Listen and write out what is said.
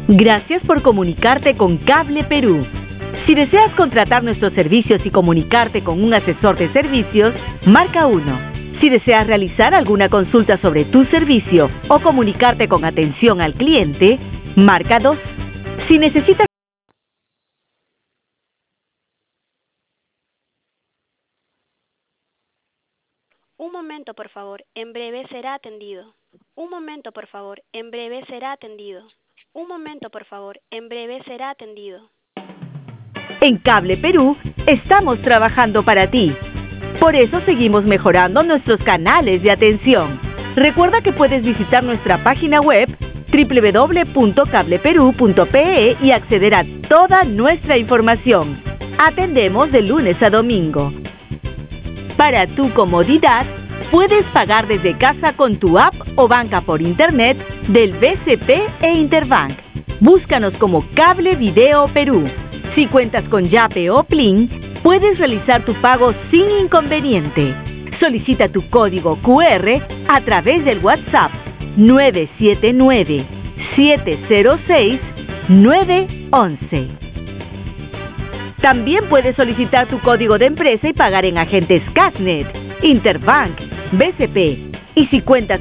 Gracias por comunicarte con Cable Perú. Si deseas contratar nuestros servicios y comunicarte con un asesor de servicios, marca 1. Si deseas realizar alguna consulta sobre tu servicio o comunicarte con atención al cliente, marca 2. Si necesitas... Un momento, por favor. En breve será atendido. Un momento, por favor. En breve será atendido. Un momento, por favor. En breve será atendido. En Cable Perú estamos trabajando para ti. Por eso seguimos mejorando nuestros canales de atención. Recuerda que puedes visitar nuestra página web www.cableperú.pe y acceder a toda nuestra información. Atendemos de lunes a domingo. Para tu comodidad, puedes pagar desde casa con tu app o banca por internet del BCP e Interbank. Búscanos como Cable Video Perú. Si cuentas con Yape o Plin, puedes realizar tu pago sin inconveniente. Solicita tu código QR a través del WhatsApp 979-706-911. También puedes solicitar tu código de empresa y pagar en agentes Casnet, Interbank, BCP. Y si cuentas